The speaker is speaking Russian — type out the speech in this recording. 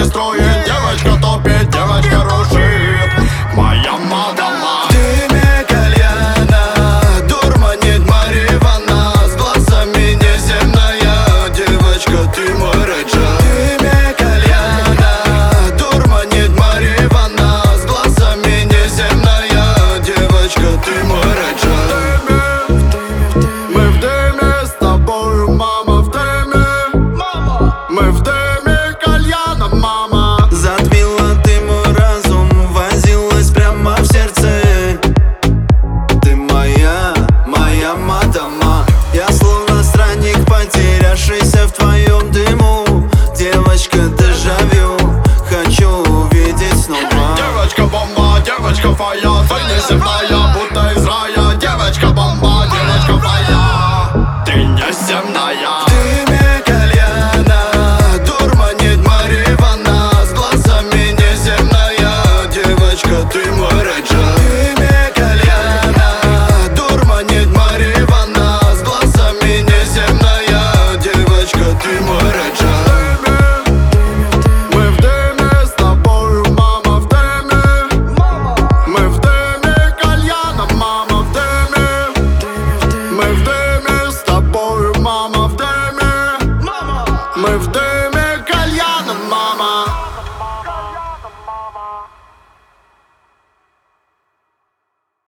не строит. Девочка топит, девочка рушит. Моя мадама. В дыме кальяна дурманит марихуана, с глазами неземная. Девочка, ты мой раджа. В дыме кальяна дурманит марихуана, с глазами неземная. Девочка, ты мой раджа. Мы в дыме с тобою, мама, в дыме. Мы в дыме кальяна, мама. Затмила ты мой разум, возилась прямо в сердце. Ты моя, моя мадама. Я словно странник, потерявшийся в твоем дыму. Девочка, дежавю, хочу увидеть снова. Девочка бомба, девочка фая, ты неземная, будто из рая. Девочка бомба, девочка фая, ты неземная. В дыме кальяна дурманит марихуана, с глазами неземная. Девочка, ты мой раджа. В дыме кальяна дурманит марихуана, с глазами неземная. Девочка, ты мой раджа. Мы в дыме с тобою, мама, в дыме. Мы в дыме кальяна, мама, в дыме. Мы в дыме с тобою, мама, в дыме. Мы в дыме.